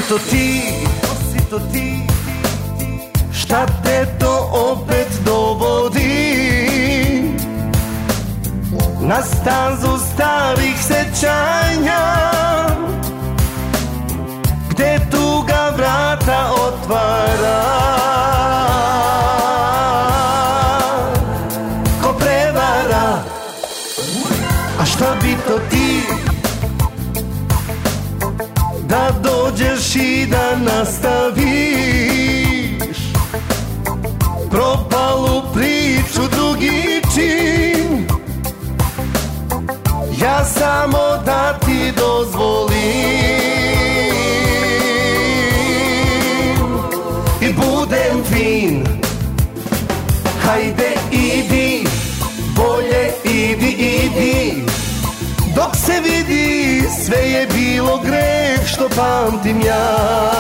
to ti, šta te to opet dovodi na stazu starih sećanja, gde tuga vrata otvara, ko prevara. A šta bi to ti, da dođeš i da nastaviš propalu priču drugi čin, ja samo da ti dozvolim i budem fin. Hajde idi, bolje idi, dok se vidi sve je bilo greh što pamtim ja.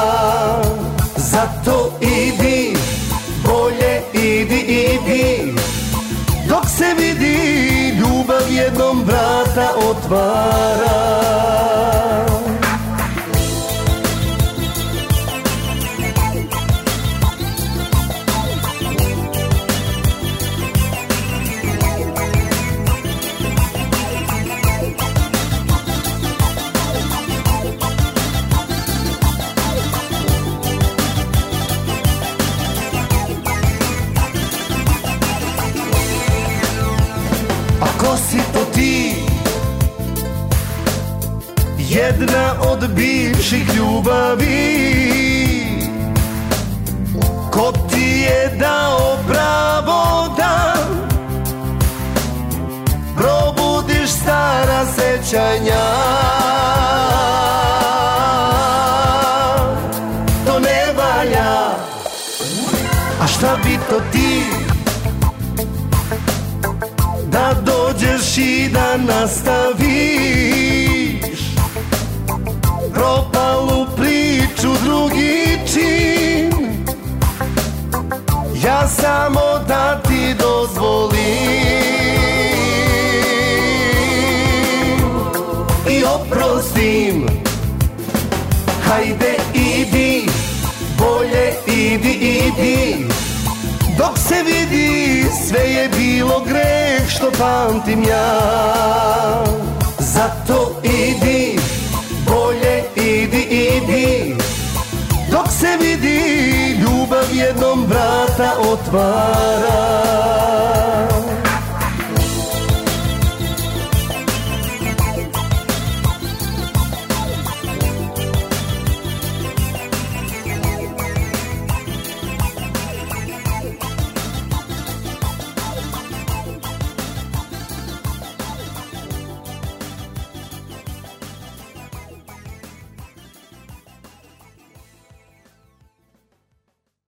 Zato idi, bolje idi, dok se vidi ljubav jednom vrata otvara. Ko si to ti, jedna od bivših ljubavi, ko ti je dao pravo da probudiš stara sećanja? To ne valja. A šta bi to ti, da dođeš i da nastaviš propalu priču drugi čin, ja samo da ti dozvolim i oprostim. Hajde idi, bolje idi, dok se vidi sve je bilo greh što pamtim ja. Zato idi, bolje idi, dok se vidi ljubav jednom vrata otvara.